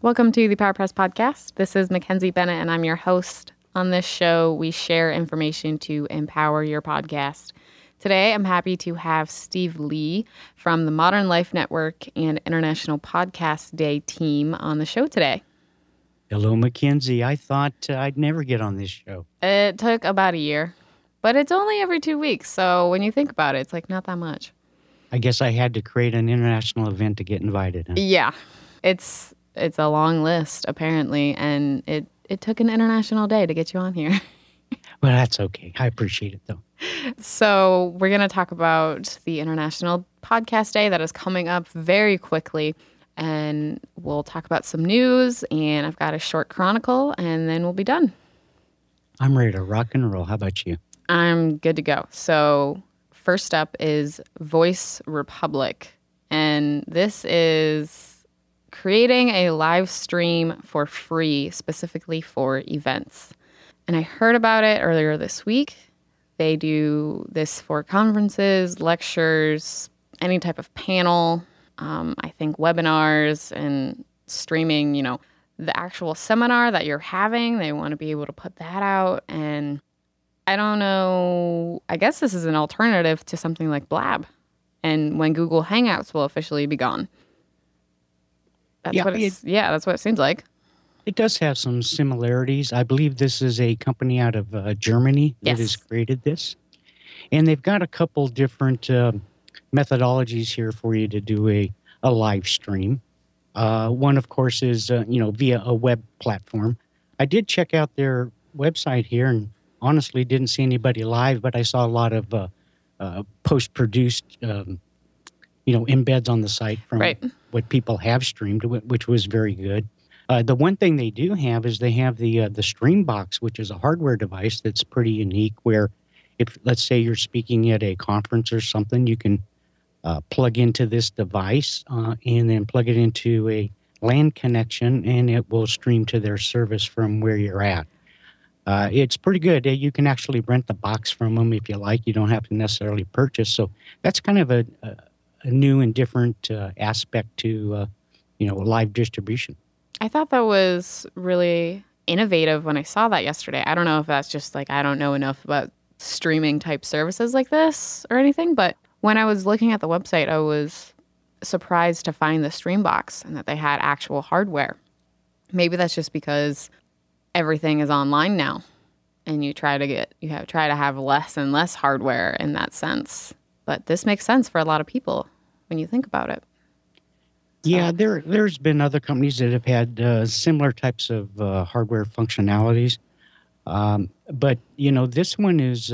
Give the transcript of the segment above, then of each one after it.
Welcome to the PowerPress podcast. This is Mackenzie Bennett, and I'm your host. On this show, we share information to empower your podcast. Today, I'm happy to have Steve Lee from the Modern Life Network and International Podcast Day team on the show today. Hello, Mackenzie. I thought I'd never get on this show. It took about a year, but it's only every 2 weeks. So when you think about it, it's like not that much. I guess I had to create an international event to get invited. Huh? Yeah, it's a long list, apparently, and it took an international day to get you on here. Well, that's okay. I appreciate it, though. So we're going to talk about the International Podcast Day that is coming up very quickly, and we'll talk about some news, and I've got a short chronicle, and then we'll be done. I'm ready to rock and roll. How about you? I'm good to go. So first up is Voice Republic, and this is creating a live stream for free, specifically for events. And I heard about it earlier this week. They do this for conferences, lectures, any type of panel, I think webinars and streaming, the actual seminar that you're having. They want to be able to put that out. And I don't know, I guess this is an alternative to something like Blab. And when Google Hangouts will officially be gone. That's what it seems like. It does have some similarities. I believe this is a company out of Germany that has created this. And they've got a couple different methodologies here for you to do a live stream. One, of course, is, via a web platform. I did check out their website here and honestly didn't see anybody live, but I saw a lot of post-produced, embeds on the site from what people have streamed, which was very good. The one thing they do have is they have the Streambox, which is a hardware device that's pretty unique, where if, let's say, you're speaking at a conference or something, you can plug into this device and then plug it into a LAN connection, and it will stream to their service from where you're at. It's pretty good. You can actually rent the box from them if you like. You don't have to necessarily purchase. So that's kind of a new and different aspect to live distribution. I thought that was really innovative when I saw that yesterday. I don't know if that's just like I don't know enough about streaming type services like this or anything, but when I was looking at the website, I was surprised to find the Streambox and that they had actual hardware. Maybe that's just because everything is online now and you try to have less and less hardware in that sense. But this makes sense for a lot of people when you think about it. Yeah, there's been other companies that have had similar types of hardware functionalities, but this one is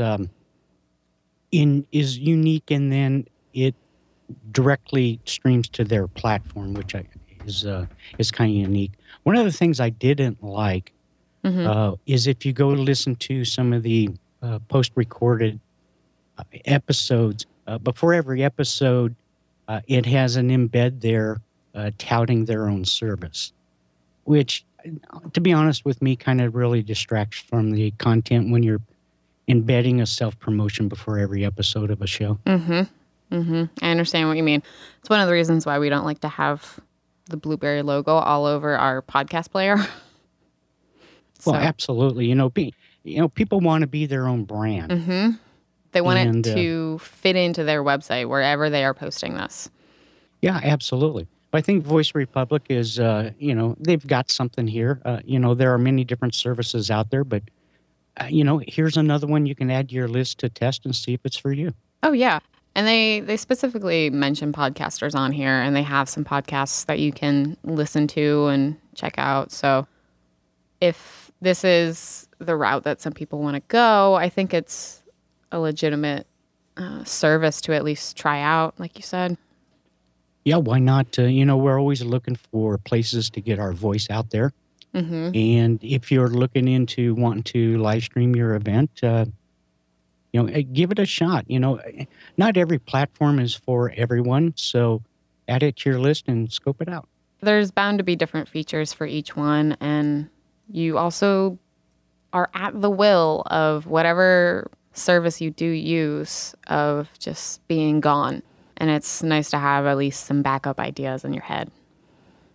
unique, and then it directly streams to their platform, which is kind of unique. One of the things I didn't like is if you go to listen to some of the post-recorded episodes, before every episode, it has an embed there. Touting their own service, which, to be honest with me, kind of really distracts from the content when you're embedding a self-promotion before every episode of a show. I understand what you mean. It's one of the reasons why we don't like to have the Blueberry logo all over our podcast player. Well, absolutely. People want to be their own brand. They want it to fit into their website wherever they are posting this. Yeah, absolutely. I think Voice Republic is, they've got something here. There are many different services out there, but, here's another one you can add to your list to test and see if it's for you. Oh, yeah. And they specifically mention podcasters on here, and they have some podcasts that you can listen to and check out. So if this is the route that some people want to go, I think it's a legitimate service to at least try out, like you said. Yeah, why not? We're always looking for places to get our voice out there. And if you're looking into wanting to live stream your event, give it a shot. Not every platform is for everyone, so add it to your list and scope it out. There's bound to be different features for each one, and you also are at the will of whatever service you do use of just being gone. And it's nice to have at least some backup ideas in your head.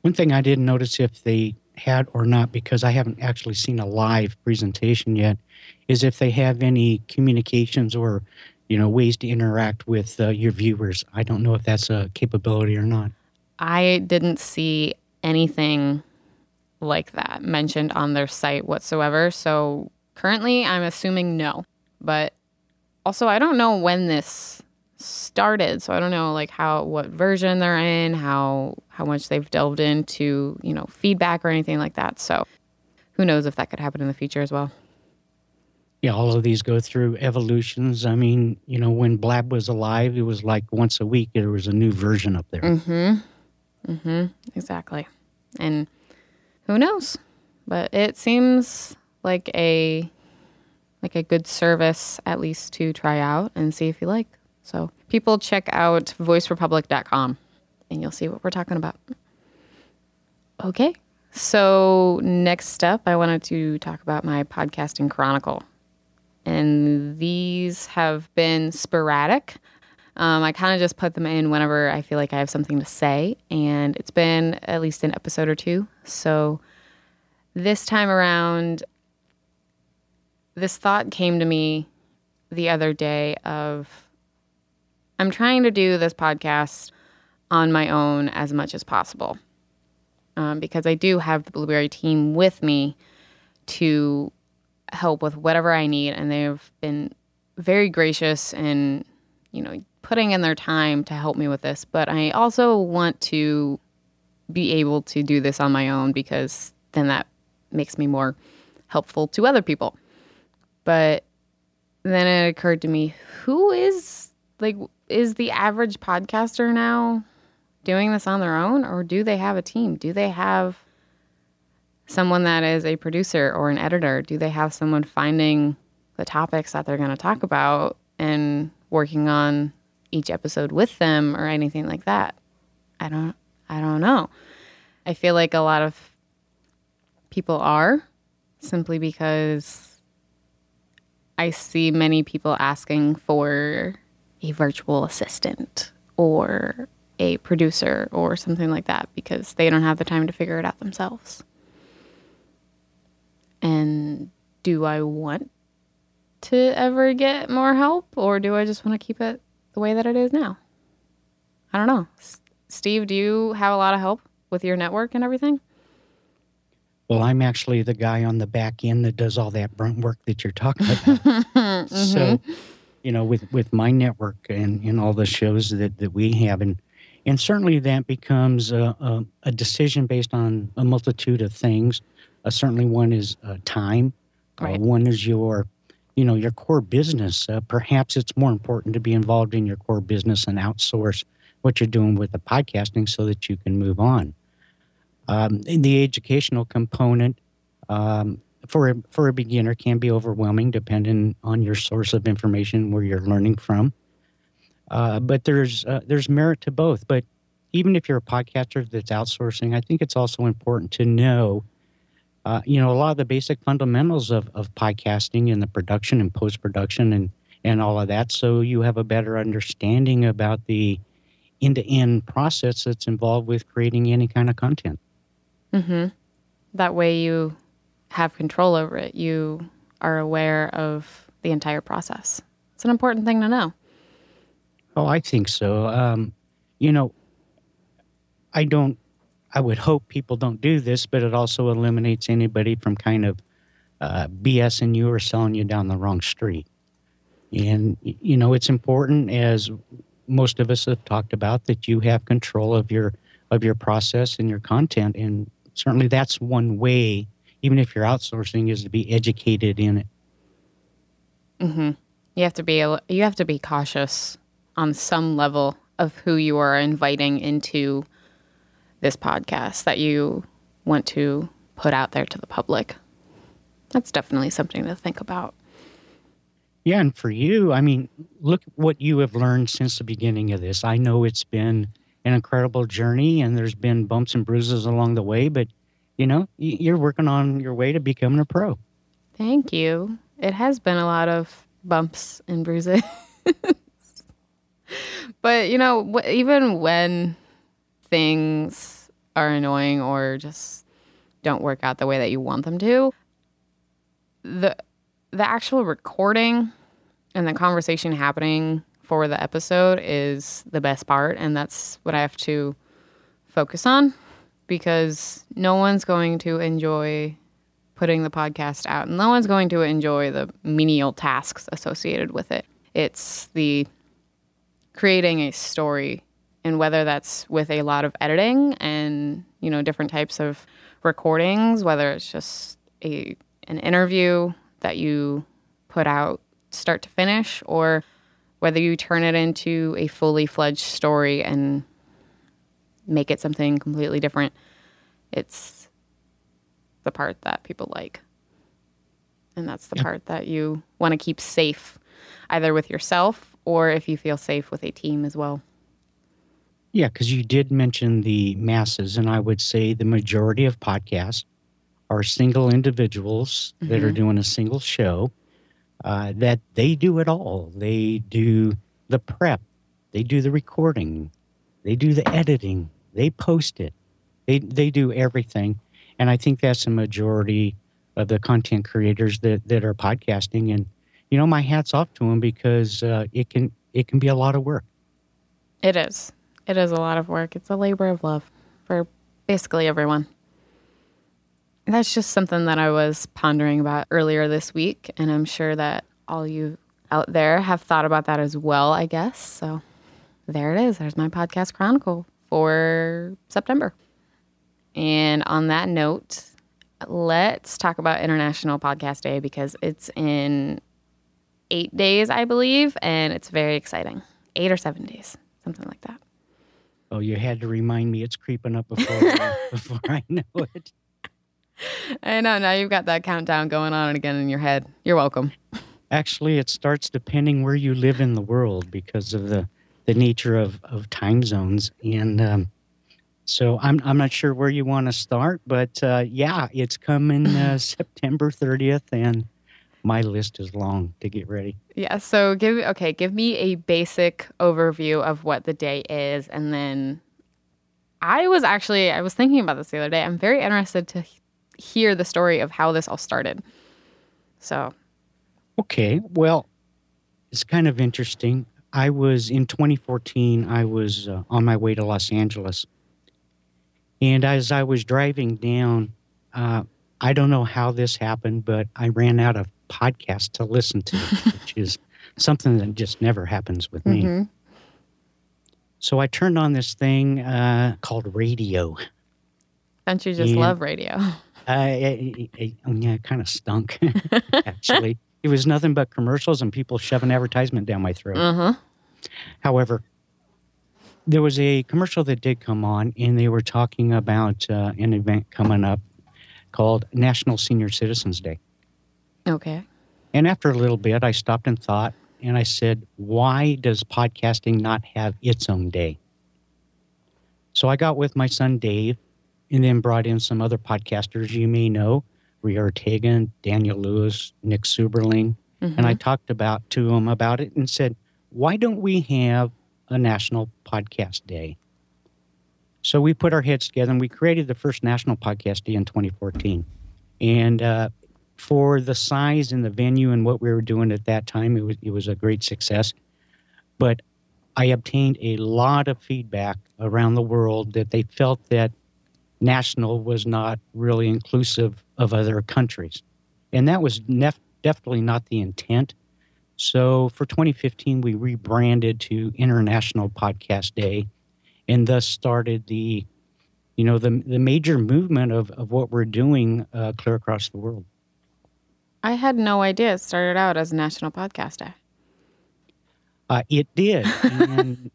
One thing I didn't notice if they had or not, because I haven't actually seen a live presentation yet, is if they have any communications or, ways to interact with your viewers. I don't know if that's a capability or not. I didn't see anything like that mentioned on their site whatsoever. So currently, I'm assuming no. But also, I don't know when this started, so I don't know what version they're in, how much they've delved into feedback or anything like that. So who knows if that could happen in the future as well. Yeah, all of these go through evolutions. I mean, when Blab was alive, it was like once a week there was a new version up there. Exactly. And who knows? But it seems like a good service, at least to try out and see if you like. So people check out voicerepublic.com and you'll see what we're talking about. Okay. So next up, I wanted to talk about my podcasting chronicle. And these have been sporadic. I kind of just put them in whenever I feel like I have something to say. And it's been at least an episode or two. So this time around, this thought came to me the other day of I'm trying to do this podcast on my own as much as possible because I do have the Blueberry team with me to help with whatever I need. And they've been very gracious in, putting in their time to help me with this. But I also want to be able to do this on my own because then that makes me more helpful to other people. But then it occurred to me, who is the average podcaster now doing this on their own, or do they have a team? Do they have someone that is a producer or an editor? Do they have someone finding the topics that they're going to talk about and working on each episode with them or anything like that? I don't know. I feel like a lot of people are, simply because I see many people asking for a virtual assistant or a producer or something like that because they don't have the time to figure it out themselves. And do I want to ever get more help, or do I just want to keep it the way that it is now? I don't know. Steve, do you have a lot of help with your network and everything? Well, I'm actually the guy on the back end that does all that brunt work that you're talking about. So, with my network and all the shows that we have, and certainly that becomes a decision based on a multitude of things. Certainly one is time. Right. One is your core business. Perhaps it's more important to be involved in your core business and outsource what you're doing with the podcasting so that you can move on. The educational component for a beginner can be overwhelming depending on your source of information where you're learning from. But there's merit to both. But even if you're a podcaster that's outsourcing, I think it's also important to know, a lot of the basic fundamentals of podcasting and the production and post-production and all of that, so you have a better understanding about the end-to-end process that's involved with creating any kind of content. Mm-hmm. That way you have control over it. You are aware of the entire process. It's an important thing to know. Oh, I think so. I would hope people don't do this, but it also eliminates anybody from kind of BSing you or selling you down the wrong street. And, it's important, as most of us have talked about, that you have control of your process and your content. And certainly that's one way, even if you're outsourcing, is to be educated in it. Mm-hmm. You have to be cautious on some level of who you are inviting into this podcast that you want to put out there to the public. That's definitely something to think about. Yeah, and for you, I mean, look what you have learned since the beginning of this. I know it's been an incredible journey, and there's been bumps and bruises along the way, but, you're working on your way to becoming a pro. Thank you. It has been a lot of bumps and bruises. But, even when things are annoying or just don't work out the way that you want them to, the actual recording and the conversation happening for the episode is the best part, and that's what I have to focus on, because no one's going to enjoy putting the podcast out, and no one's going to enjoy the menial tasks associated with it. It's the creating a story, and whether that's with a lot of editing and, you know, different types of recordings, whether it's just an interview that you put out start to finish, or whether you turn it into a fully fledged story and make it something completely different. It's the part that people like. And that's the part that you want to keep safe, either with yourself or if you feel safe with a team as well. Yeah, because you did mention the masses, and I would say the majority of podcasts are single individuals that are doing a single show, that they do it all. They do the prep. They do the recording. They do the editing. They post it. They do everything. And I think that's the majority of the content creators that are podcasting. And, you know, my hat's off to them, because it can be a lot of work. It is. It is a lot of work. It's a labor of love for basically everyone. That's just something that I was pondering about earlier this week, and I'm sure that all you out there have thought about that as well, I guess. So there it is. There's my podcast chronicle for September. And on that note, let's talk about International Podcast Day, because it's in 8 days, I believe, and it's very exciting. 8 or 7 days, something like that. Oh, you had to remind me. It's creeping up before I know it. I know. Now you've got that countdown going on again in your head. You're welcome. Actually, it starts depending where you live in the world, because of the nature of time zones. And so I'm not sure where you want to start, but yeah, it's coming September 30th, and my list is long to get ready. Yeah, so give me a basic overview of what the day is, and then I was thinking about this the other day. I'm very interested to hear the story of how this all started. So, okay, well, it's kind of interesting. In 2014, I was on my way to Los Angeles, and as I was driving down, I don't know how this happened, but I ran out of podcasts to listen to, which is something that just never happens with me. So I turned on this thing called radio. Don't you just love radio? Yeah, it kind of stunk, actually. It was nothing but commercials and people shoving advertisement down my throat. However, there was a commercial that did come on, and they were talking about an event coming up called National Senior Citizens Day. Okay. And after a little bit, I stopped and thought, and I said, why does podcasting not have its own day? So I got with my son, Dave, and then brought in some other podcasters you may know, Ray Ortega, Daniel Lewis, Nick Suberling. And I talked to them about it and said, why don't we have a National Podcast Day? So we put our heads together, and we created the first National Podcast Day in 2014. And for the size and the venue and what we were doing at that time, it was a great success. But I obtained a lot of feedback around the world that they felt that national was not really inclusive of other countries. And that was definitely not the intent. So for 2015, we rebranded to International Podcast Day, and thus started the major movement of what we're doing clear across the world. I had no idea it started out as National Podcast Day. It did. And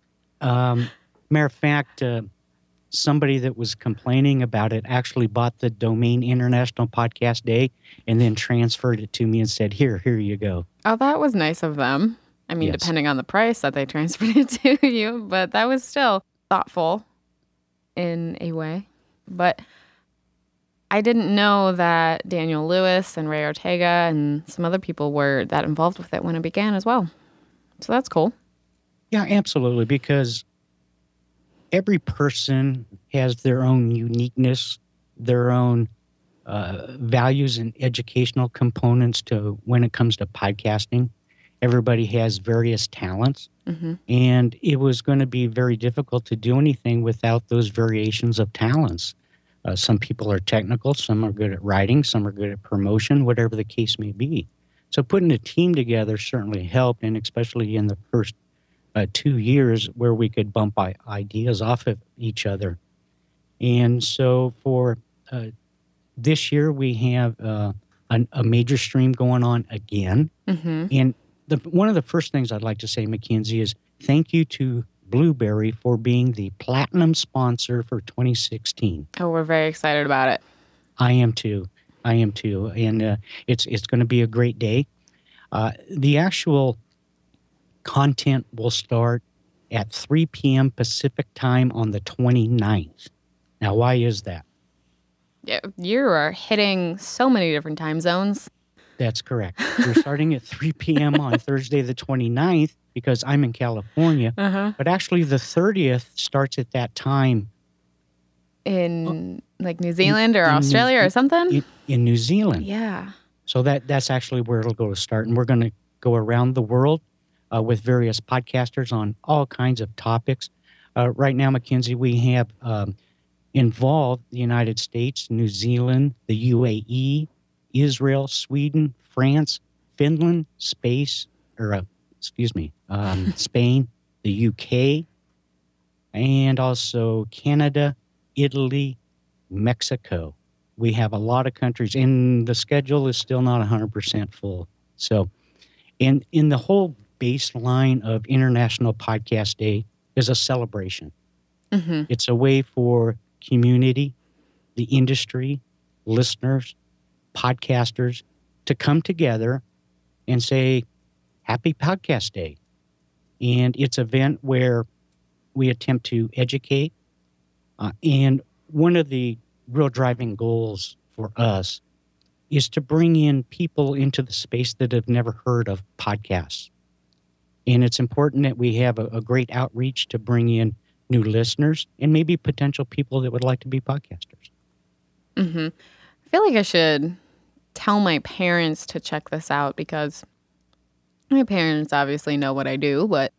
matter of fact, somebody that was complaining about it actually bought the domain International Podcast Day and then transferred it to me and said, here you go. Oh, that was nice of them. I mean, Yes. Depending on the price that they transferred it to you, but that was still thoughtful in a way. But I didn't know that Daniel Lewis and Ray Ortega and some other people were that involved with it when it began as well. So that's cool. Yeah, absolutely. Because every person has their own uniqueness, their own values and educational components to when it comes to podcasting. Everybody has various talents. Mm-hmm. And it was going to be very difficult to do anything without those variations of talents. Some people are technical, some are good at writing, some are good at promotion, whatever the case may be. So putting a team together certainly helped, and especially in the first 2 years where we could bump ideas off of each other. And so for this year, we have a major stream going on again. Mm-hmm. And one of the first things I'd like to say, Mackenzie, is thank you to Blueberry for being the platinum sponsor for 2016. Oh, we're very excited about it. I am too. And it's going to be a great day. The actual content will start at 3 p.m. Pacific time on the 29th. Now, why is that? Yeah, you are hitting so many different time zones. That's correct. We're starting at 3 p.m. on Thursday the 29th because I'm in California. Uh-huh. But actually the 30th starts at that time. In like New Zealand or Australia or something? In New Zealand. Yeah. So that's actually where it'll go to start. And we're going to go around the world with various podcasters on all kinds of topics. Right now, Mackenzie, we have involved the United States, New Zealand, the UAE, Israel, Sweden, France, Finland, Spain, the UK, and also Canada, Italy, Mexico. We have a lot of countries, and the schedule is still not 100% full. So, in the whole baseline of International Podcast Day is a celebration. Mm-hmm. It's a way for community, the industry, listeners, podcasters to come together and say, Happy Podcast Day. And it's an event where we attempt to educate. And one of the real driving goals for us is to bring in people into the space that have never heard of podcasts. And it's important that we have a great outreach to bring in new listeners and maybe potential people that would like to be podcasters. Mm-hmm. I feel like I should tell my parents to check this out because my parents obviously know what I do, but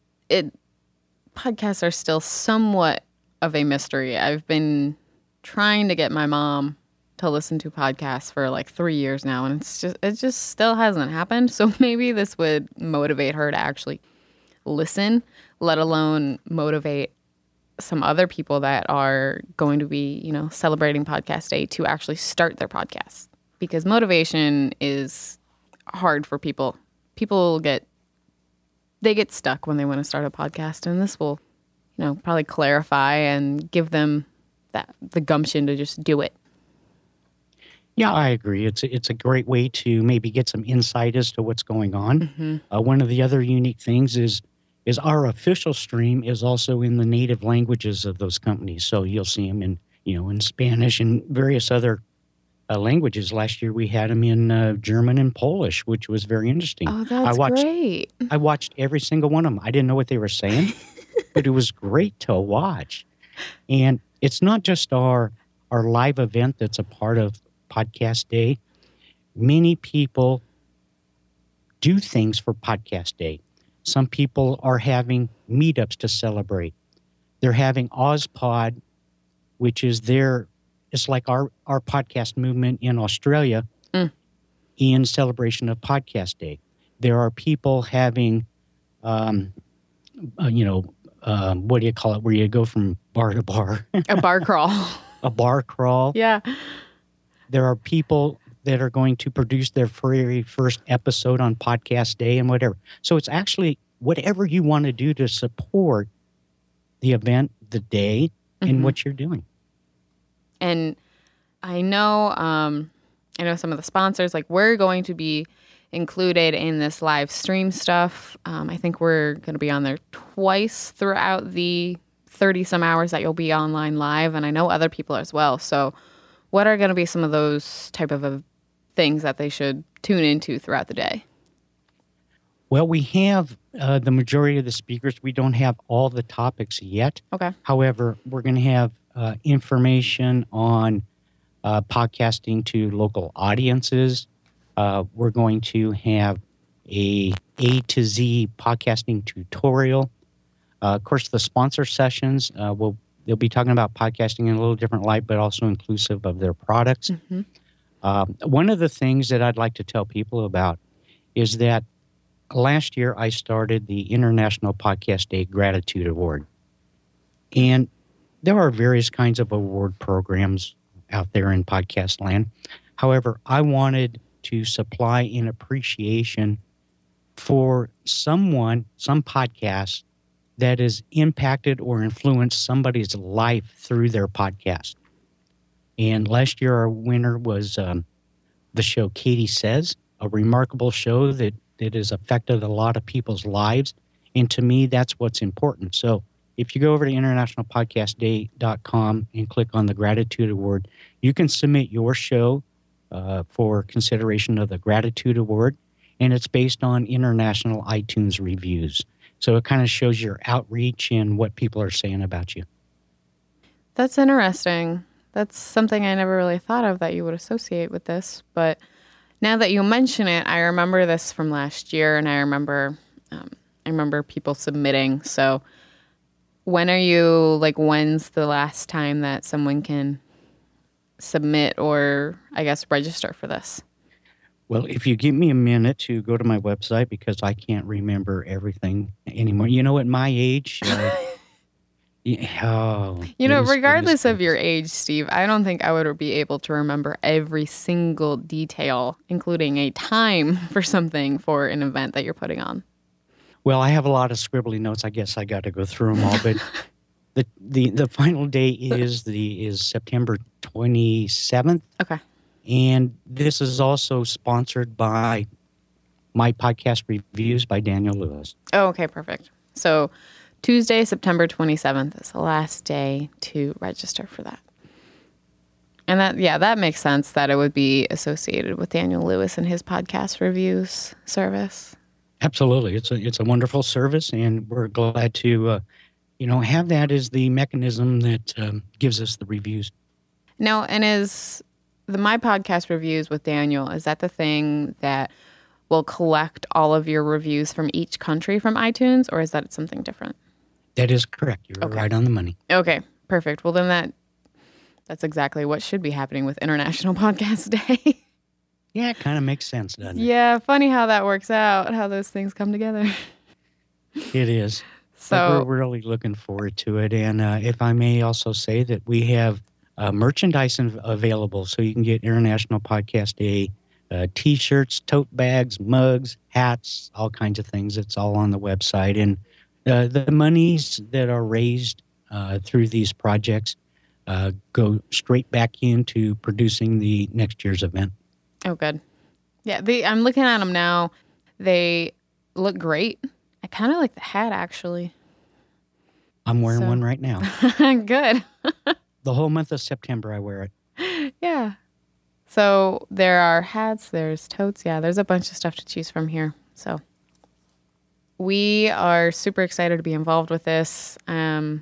podcasts are still somewhat of a mystery. I've been trying to get my mom to listen to podcasts for like 3 years now, and it just still hasn't happened. So maybe this would motivate her to actually listen, let alone motivate some other people that are going to be, celebrating Podcast Day to actually start their podcast. Because motivation is hard for people. People get stuck when they want to start a podcast, and this will, probably clarify and give them the gumption to just do it. Yeah, I agree. It's a great way to maybe get some insight as to what's going on. Mm-hmm. One of the other unique things is our official stream is also in the native languages of those companies. So you'll see them in Spanish and various other languages. Last year we had them in German and Polish, which was very interesting. Oh, that's great. I watched every single one of them. I didn't know what they were saying, but it was great to watch. And it's not just our live event that's a part of Podcast Day. Many people do things for Podcast Day. Some people are having meetups to celebrate. They're having OzPod, which is it's like our podcast movement in Australia in celebration of Podcast Day. There are people having, what do you call it, where you go from bar to bar? A bar crawl. A bar crawl. Yeah. There are people that are going to produce their very first episode on Podcast Day and whatever. So it's actually whatever you want to do to support the event, the day, and what you're doing. And I know some of the sponsors, like we're going to be included in this live stream stuff. I think we're going to be on there twice throughout the 30 some hours that you'll be online live. And I know other people as well. So what are going to be some of those type of things that they should tune into throughout the day? Well, we have the majority of the speakers. We don't have all the topics yet. Okay. However, we're going to have information on podcasting to local audiences. We're going to have A to Z podcasting tutorial. Of course, the sponsor sessions, they'll be talking about podcasting in a little different light, but also inclusive of their products. Mm-hmm. One of the things that I'd like to tell people about is that last year I started the International Podcast Day Gratitude Award. And there are various kinds of award programs out there in podcast land. However, I wanted to supply an appreciation for some podcast that has impacted or influenced somebody's life through their podcast. And last year, our winner was the show Katie Says, a remarkable show that has affected a lot of people's lives. And to me, that's what's important. So if you go over to internationalpodcastday.com and click on the Gratitude Award, you can submit your show for consideration of the Gratitude Award. And it's based on international iTunes reviews. So it kind of shows your outreach and what people are saying about you. That's interesting. That's something I never really thought of that you would associate with this. But now that you mention it, I remember this from last year, and I remember people submitting. So when's the last time that someone can submit or, I guess, register for this? Well, if you give me a minute to go to my website, because I can't remember everything anymore. You know, at my age, regardless of your age, Steve, I don't think I would be able to remember every single detail, including a time for something for an event that you're putting on. Well, I have a lot of scribbly notes. I guess I got to go through them all. But the final day is September 27th. Okay. And this is also sponsored by My Podcast Reviews by Daniel Lewis. Oh, okay, perfect. So Tuesday, September 27th is the last day to register for that. And that makes sense that it would be associated with Daniel Lewis and his podcast reviews service. Absolutely. It's a wonderful service, and we're glad to have that as the mechanism that gives us the reviews. Now, and is the My Podcast Reviews with Daniel, is that the thing that will collect all of your reviews from each country from iTunes, or is that something different? That is correct. You're right on the money. Okay, perfect. Well, then that's exactly what should be happening with International Podcast Day. Yeah, it kind of makes sense, doesn't it? Yeah, funny how that works out, how those things come together. It is. So but we're really looking forward to it. And if I may also say that we have merchandise available, so you can get International Podcast Day T-shirts, tote bags, mugs, hats, all kinds of things. It's all on the website. And the monies that are raised through these projects go straight back into producing the next year's event. Oh, good. Yeah, I'm looking at them now. They look great. I kind of like the hat, actually. I'm wearing one right now. Good. The whole month of September, I wear it. Yeah. So there are hats, there's totes. Yeah, there's a bunch of stuff to choose from here. So we are super excited to be involved with this. I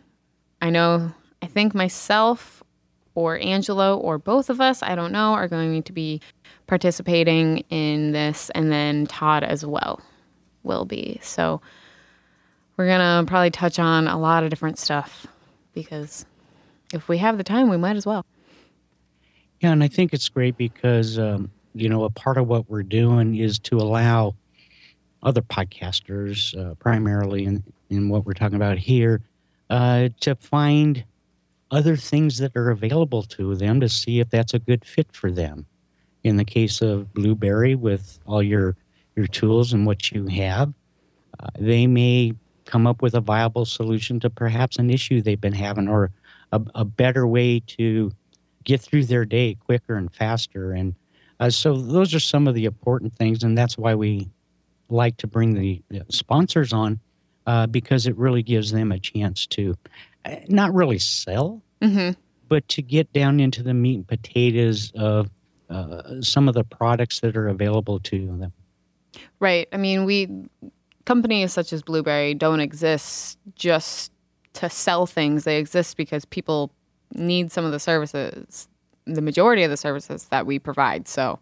think myself or Angelo or both of us, I don't know, are going to be participating in this, and then Todd as well will be. So we're going to probably touch on a lot of different stuff because if we have the time, we might as well. Yeah, and I think it's great because, a part of what we're doing is to allow other podcasters, primarily in what we're talking about here, to find other things that are available to them to see if that's a good fit for them. In the case of Blueberry, with all your tools and what you have, they may come up with a viable solution to perhaps an issue they've been having, or a better way to get through their day quicker and faster. And so those are some of the important things, and that's why we like to bring the sponsors on, because it really gives them a chance to not really sell, but to get down into the meat and potatoes of some of the products that are available to them. Right. I mean, companies such as Blueberry don't exist just to sell things. They exist because people need some of the services, the majority of the services that we provide. So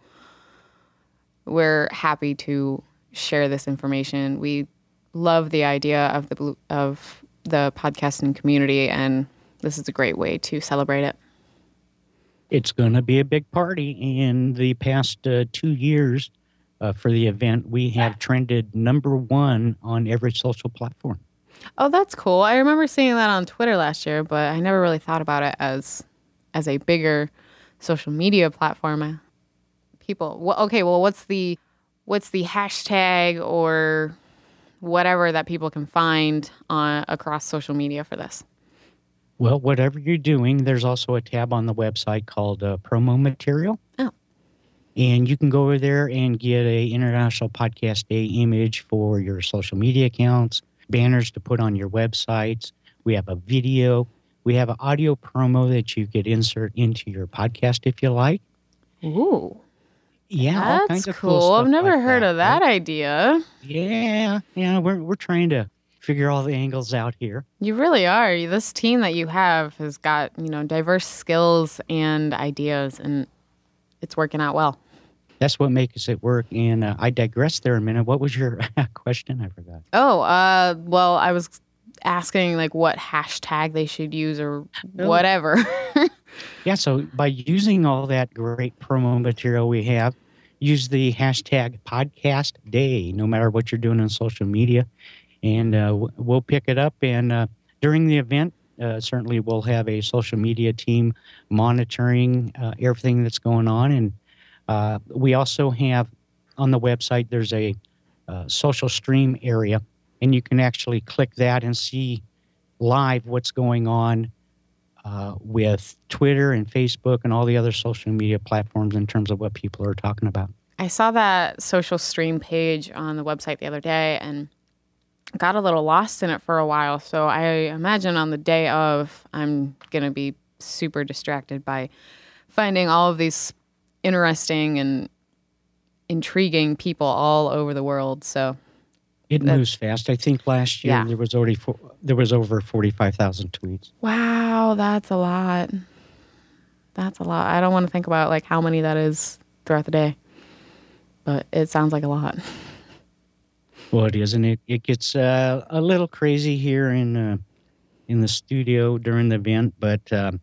we're happy to share this information. We love the idea of the podcasting community, and this is a great way to celebrate it. It's going to be a big party. In the past 2 years for the event, we have trended #1 on every social platform. Oh, that's cool. I remember seeing that on Twitter last year, but I never really thought about it as a bigger social media platform. People, what's the hashtag or whatever that people can find across social media for this? Well, whatever you're doing, there's also a tab on the website called Promo Material. Oh. And you can go over there and get a International Podcast Day image for your social media accounts, banners to put on your websites. We have a video. We have an audio promo that you could insert into your podcast if you like. Ooh. Yeah, all kinds that's of cool I've stuff never like heard of that right? idea. Yeah, we're trying to figure all the angles out here. You really are. This team that you have has got, diverse skills and ideas, and it's working out well. That's what makes it work. And I digress there a minute. What was your question? I forgot. Oh, well, I was asking what hashtag they should use or whatever. Yeah, so by using all that great promo material we have, use the hashtag podcast day, no matter what you're doing on social media. And we'll pick it up. And during the event, certainly we'll have a social media team monitoring everything that's going on. And we also have on the website, there's a social stream area, and you can actually click that and see live what's going on with Twitter and Facebook and all the other social media platforms in terms of what people are talking about. I saw that social stream page on the website the other day and got a little lost in it for a while. So I imagine on the day of, I'm going to be super distracted by finding all of these interesting and intriguing people all over the world. So it moves fast. I think last year there was over 45,000 tweets. Wow, that's a lot. That's a lot. I don't want to think about how many that is throughout the day, but it sounds like a lot. Well, it is, and it gets a little crazy here in the studio during the event. But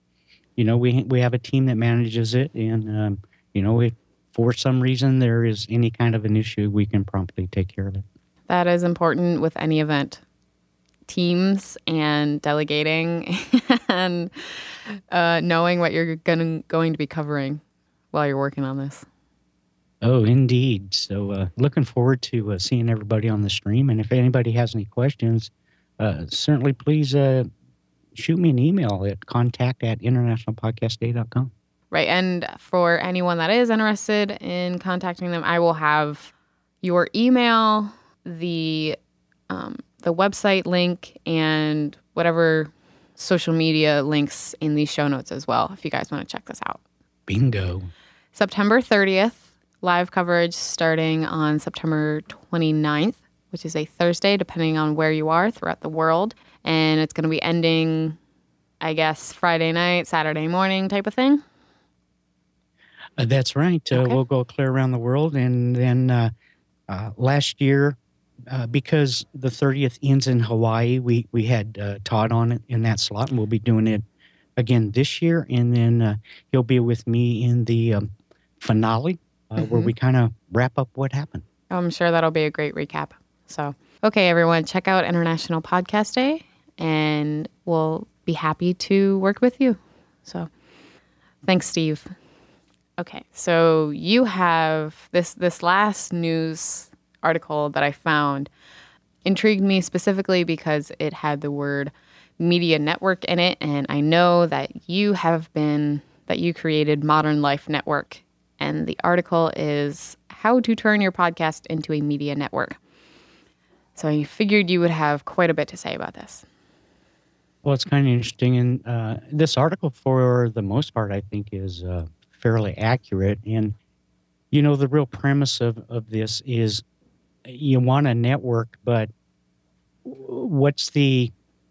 we have a team that manages it, and if for some reason there is any kind of an issue, we can promptly take care of it. That is important with any event. Teams and delegating and knowing what you're going to be covering while you're working on this. Oh, indeed. So looking forward to seeing everybody on the stream. And if anybody has any questions, certainly please shoot me an email at contact@internationalpodcastday.com. Right. And for anyone that is interested in contacting them, I will have your email, the website link, and whatever social media links in these show notes as well, if you guys want to check this out. Bingo. September 30th, live coverage starting on September 29th, which is a Thursday, depending on where you are throughout the world. And it's going to be ending, I guess, Friday night, Saturday morning type of thing. That's right. Okay. We'll go clear around the world. And then last year, because the 30th ends in Hawaii, we had Todd on it in that slot, and we'll be doing it again this year. And then he'll be with me in the finale, where we kind of wrap up what happened. I'm sure that'll be a great recap. So, okay, everyone, check out International Podcast Day, and we'll be happy to work with you. So, thanks, Steve. Okay, so you have this last news article that I found intrigued me specifically because it had the word media network in it, and I know that you created Modern Life Network, and the article is how to turn your podcast into a media network. So I figured you would have quite a bit to say about this. Well, it's kind of interesting, and this article, for the most part, I think is fairly accurate. And the real premise of this is you want a network, but what's the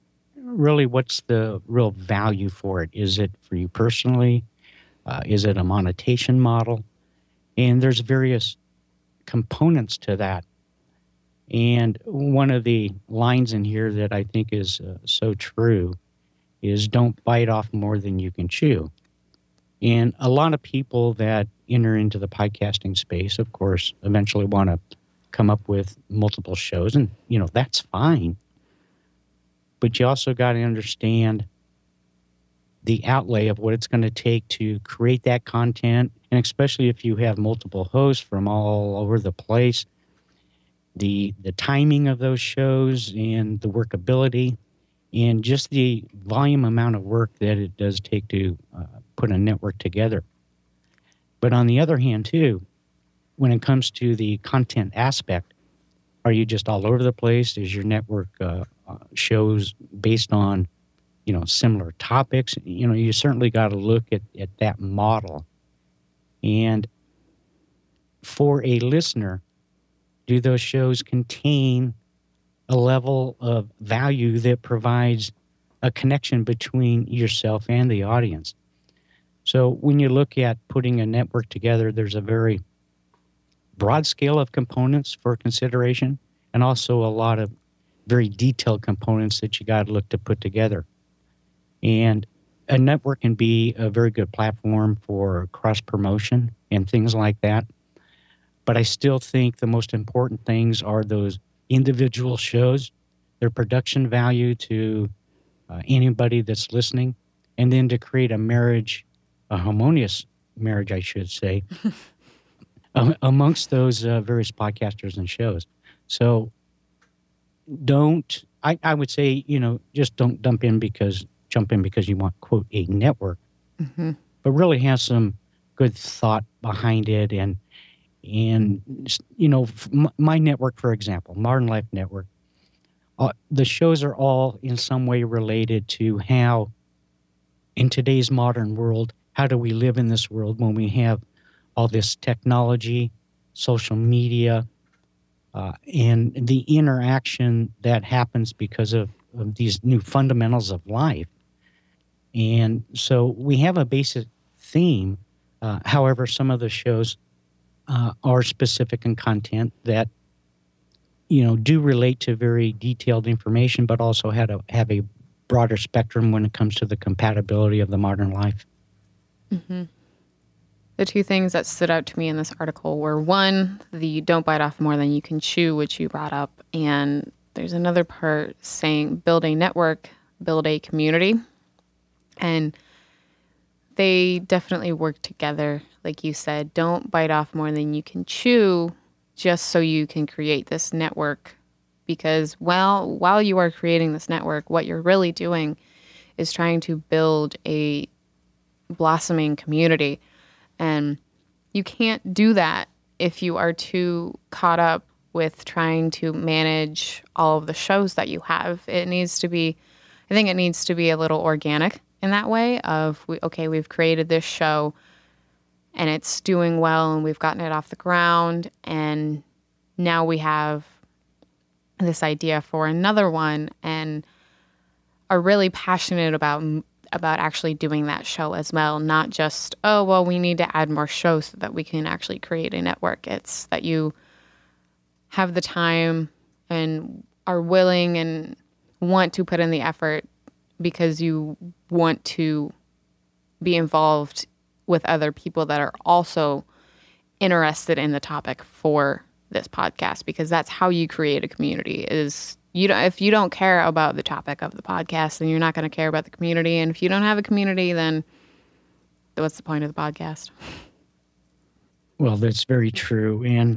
real value for it? Is it for you personally? Is it a monetization model? And there's various components to that. And one of the lines in here that I think is so true is don't bite off more than you can chew. And a lot of people that enter into the podcasting space, of course, eventually want to come up with multiple shows, and, that's fine. But you also got to understand the outlay of what it's going to take to create that content, and especially if you have multiple hosts from all over the place, the timing of those shows and the workability and just the volume amount of work that it does take to put a network together. But on the other hand, too, when it comes to the content aspect, are you just all over the place? Is your network shows based on, similar topics? You certainly got to look at that model. And for a listener, do those shows contain a level of value that provides a connection between yourself and the audience? So when you look at putting a network together, there's a very broad scale of components for consideration, and also a lot of very detailed components that you got to look to put together. And a network can be a very good platform for cross-promotion and things like that. But I still think the most important things are those individual shows, their production value to anybody that's listening, and then to create a marriage, a harmonious marriage, I should say, amongst those various podcasters and shows. So I would say, just don't jump in because you want, quote, a network, but really have some good thought behind it. And my network, for example, Modern Life Network, the shows are all in some way related to how, in today's modern world, how do we live in this world when we have all this technology, social media, and the interaction that happens because of these new fundamentals of life. And so we have a basic theme. However, some of the shows are specific in content that, do relate to very detailed information, but also have a broader spectrum when it comes to the compatibility of the modern life. Mm-hmm. The two things that stood out to me in this article were, one, the don't bite off more than you can chew, which you brought up. And there's another part saying build a network, build a community. And they definitely work together. Like you said, don't bite off more than you can chew just so you can create this network. Because while you are creating this network, what you're really doing is trying to build a blossoming community. And you can't do that if you are too caught up with trying to manage all of the shows that you have. I think it needs to be a little organic in that way of, we've created this show and it's doing well and we've gotten it off the ground, and now we have this idea for another one and are really passionate about actually doing that show as well. Not just, we need to add more shows so that we can actually create a network. It's that you have the time and are willing and want to put in the effort because you want to be involved with other people that are also interested in the topic for this podcast, because that's how you create a community. If you don't care about the topic of the podcast, then you're not going to care about the community. And if you don't have a community, then what's the point of the podcast? Well, that's very true. And,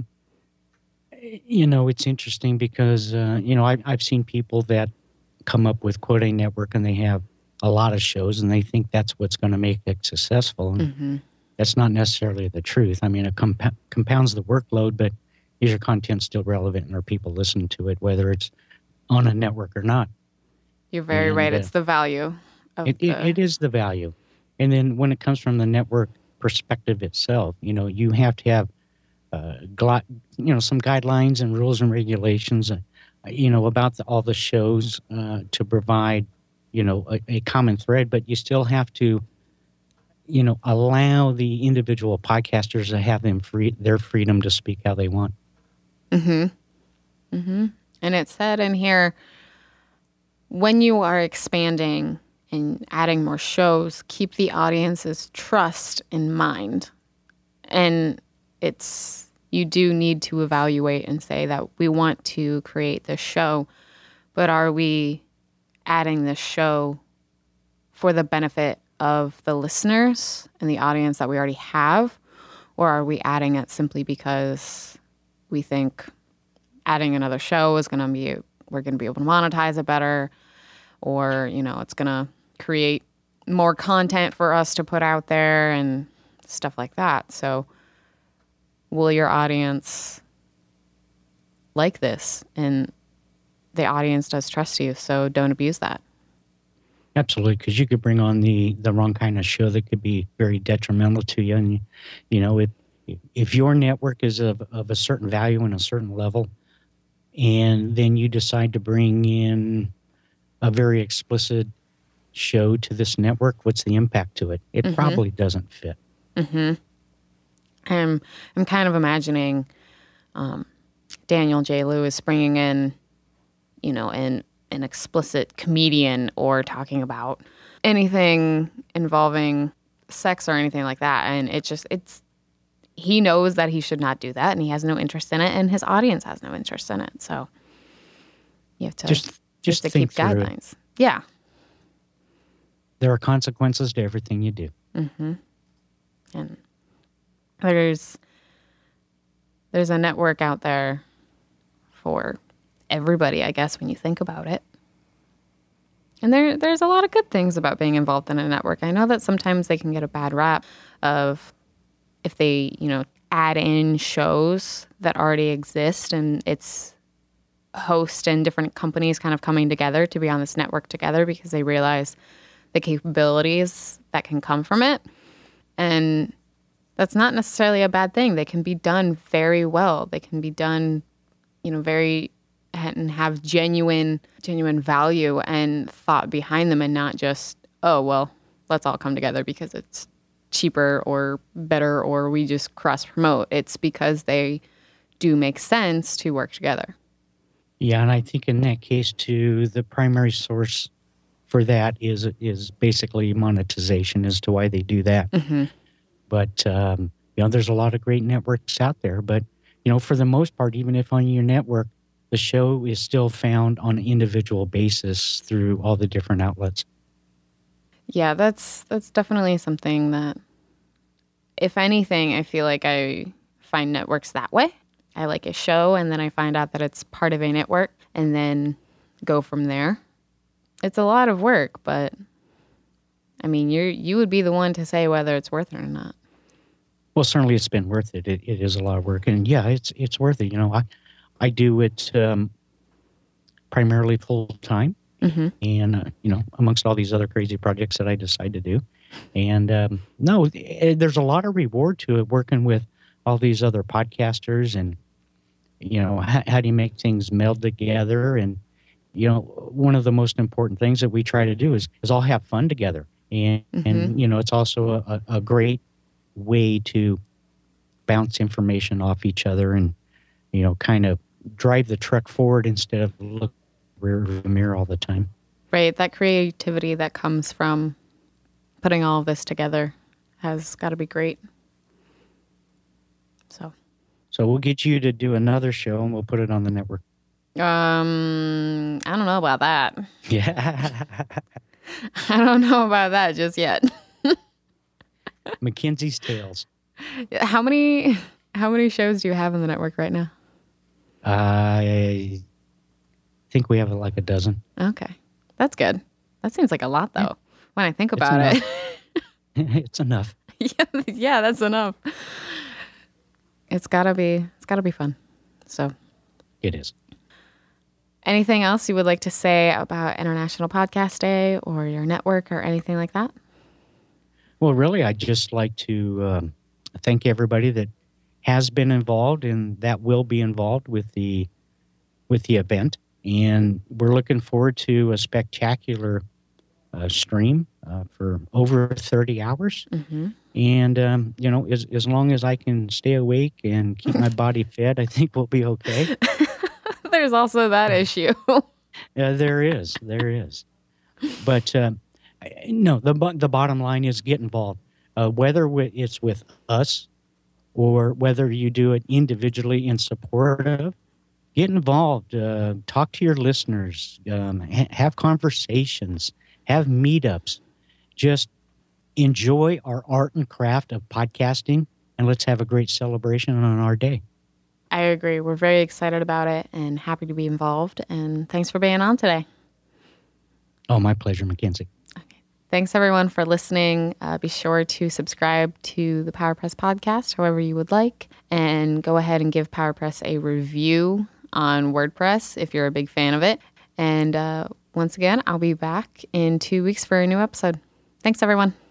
it's interesting because, I've seen people that come up with, quote, a network, and they have a lot of shows and they think that's what's going to make it successful. And that's not necessarily the truth. I mean, it compounds the workload, but is your content still relevant and are people listening to it, whether it's on a network or not? You're very right. It's the value. It is the value. And then when it comes from the network perspective itself, you have to have some guidelines and rules and regulations, about all the shows to provide, a common thread. But you still have to, allow the individual podcasters to have their freedom to speak how they want. Mm-hmm. Mm-hmm. And it said in here, when you are expanding and adding more shows, keep the audience's trust in mind. And you do need to evaluate and say that we want to create this show, but are we adding this show for the benefit of the listeners and the audience that we already have? Or are we adding it simply because we think adding another show is we're going to be able to monetize it better, or, it's going to create more content for us to put out there and stuff like that. So will your audience like this? And the audience does trust you, so don't abuse that. Absolutely, because you could bring on the wrong kind of show that could be very detrimental to you. And, if your network is of a certain value and a certain level, and then you decide to bring in a very explicit show to this network, what's the impact to it? It probably doesn't fit. Mm-hmm. I'm kind of imagining Daniel J. Lewis bringing in, an explicit comedian or talking about anything involving sex or anything like that. And he knows that he should not do that, and he has no interest in it, and his audience has no interest in it. So you have to just to keep guidelines. Yeah. There are consequences to everything you do. Mm-hmm. And there's a network out there for everybody, I guess, when you think about it. And there's a lot of good things about being involved in a network. I know that sometimes they can get a bad rap of if they, add in shows that already exist, and it's host and different companies kind of coming together to be on this network together because they realize the capabilities that can come from it. And that's not necessarily a bad thing. They can be done very well. They can be done, and have genuine value and thought behind them, and not just, oh, well, let's all come together because it's cheaper or better, or we just cross promote. It's because they do make sense to work together. Yeah, and I think in that case too, the primary source for that is basically monetization as to why they do that. Mm-hmm. But there's a lot of great networks out there. But for the most part, even if on your network, the show is still found on an individual basis through all the different outlets. Yeah, that's definitely something that, if anything, I feel like I find networks that way. I like a show, and then I find out that it's part of a network, and then go from there. It's a lot of work, but I mean, you would be the one to say whether it's worth it or not. Well, certainly it's been worth it. It is a lot of work, and yeah, it's worth it. I do it primarily full time. Mm-hmm. And, amongst all these other crazy projects that I decide to do. And there's a lot of reward to it, working with all these other podcasters, and, how do you make things meld together? And, one of the most important things that we try to do is all have fun together. And, and it's also a great way to bounce information off each other and, kind of drive the truck forward instead of look rear of the mirror all the time. Right. That creativity that comes from putting all of this together has got to be great. So we'll get you to do another show, and we'll put it on the network. I don't know about that. Yeah. I don't know about that just yet. Mackenzie's Tales. How many shows do you have in the network right now? I think we have like a dozen. Okay. That's good. That seems like a lot, though, when I think about it. It's enough. Yeah, that's enough. It's gotta be fun. So it is. Anything else you would like to say about International Podcast Day or your network or anything like that? Well, really, I'd just like to thank everybody that has been involved and that will be involved with the event. And we're looking forward to a spectacular stream for over 30 hours. Mm-hmm. And, as long as I can stay awake and keep my body fed, I think we'll be okay. There's also that issue. There is. But, no, the bottom line is get involved. Whether it's with us or whether you do it individually in support of, get involved. Talk to your listeners. Have conversations. Have meetups. Just enjoy our art and craft of podcasting, and let's have a great celebration on our day. I agree. We're very excited about it and happy to be involved. And thanks for being on today. Oh, my pleasure, Mackenzie. Okay. Thanks, everyone, for listening. Be sure to subscribe to the PowerPress podcast, however you would like, and go ahead and give PowerPress a review on WordPress if you're a big fan of it. And once again, I'll be back in 2 weeks for a new episode. Thanks, everyone.